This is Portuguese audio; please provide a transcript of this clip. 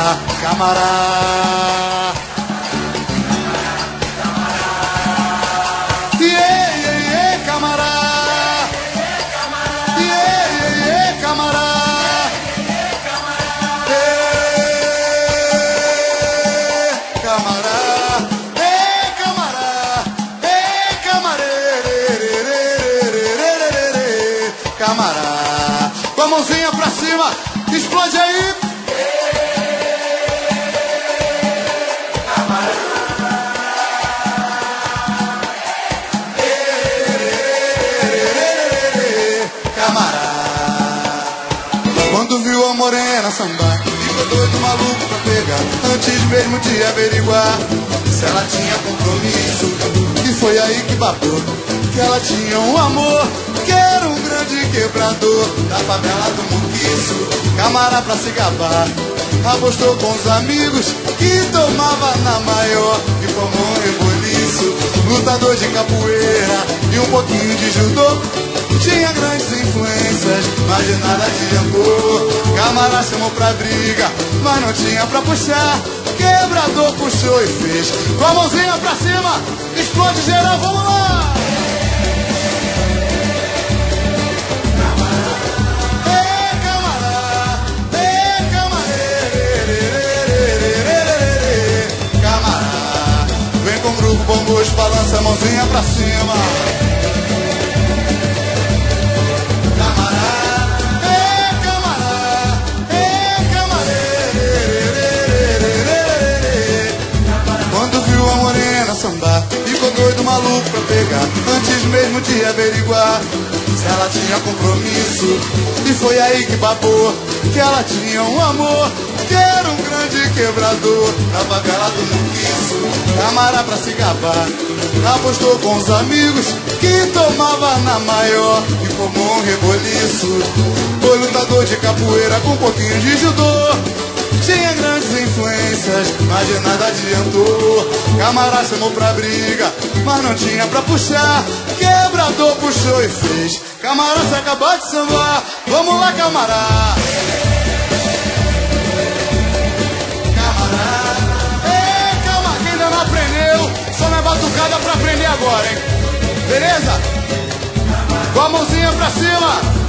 camará. Camará. Camará. Camará, com a mãozinha pra cima, explode aí. Camará. Camará. Quando viu a morena sambar, ficou doido, maluco pra pegar, antes mesmo de averiguar se ela tinha compromisso. E foi aí que babou, que ela tinha um amor, que era um grande quebrador da favela do Muquiço. Camará pra se gabar, apostou com os amigos que tomava na maior e formou um reboliço. Lutador de capoeira e um pouquinho de judô, tinha grandes influências, mas de nada adiantou. Camará chamou pra briga, mas não tinha pra puxar. Quebrador puxou e fez, com a mãozinha pra cima, explode geral, vamos lá! Com o grupo Bongos, balança a mãozinha pra cima. Camará, camará, camará. Quando viu a morena sambar, ficou doido, maluco pra pegar, antes mesmo de averiguar se ela tinha compromisso. E foi aí que babou, que ela tinha um amor, que era um grande quebrador da favela do Muquiço. Camará pra se gabar, apostou com os amigos que tomava na maior e formou um reboliço. Foi lutador de capoeira com um pouquinho de judô, tinha grandes influências, mas de nada adiantou. Camará chamou pra briga, mas não tinha pra puxar. Quebrador puxou e fez, Camará se acabou de sambar. Vamos lá, Camará. Só na batucada pra aprender agora, hein? Beleza? Com a mãozinha pra cima.